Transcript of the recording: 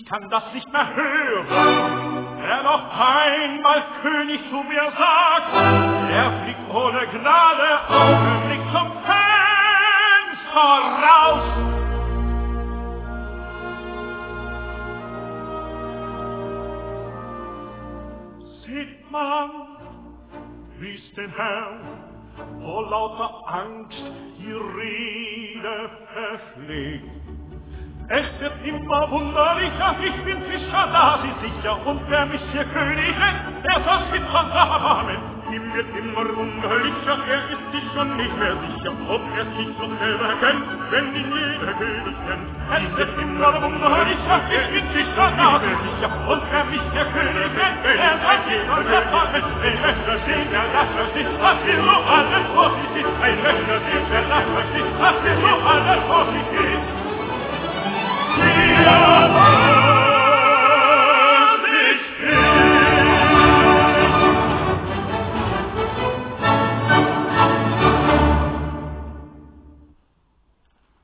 kann das nicht mehr hören. Wer noch einmal König zu mir sagt, der fliegt ohne Gnade Augenblick zum Fenster raus. Sieht man, wie's den Herrn vor lauter Angst die Rede verschlägt. Es wird immer wunderlicher, ich bin sicher, da Sie sicher, und wer mich hier König nennt, der soll mit von Amen. Ihm wird immer wunderlicher, er ist sich schon nicht mehr sicher, ob er sich noch selber kennt, wenn ihn jeder König nennt. Es wird immer wunderlicher, ich bin sicher, da Sie sicher, und wer mich hier König nennt, der soll mit von Amen. Ein Löcher sehen, der Lacher sich, was will so alles vor sich ist, ein Löcher sehen, der Lacher sich, was will so alles vor sich ist.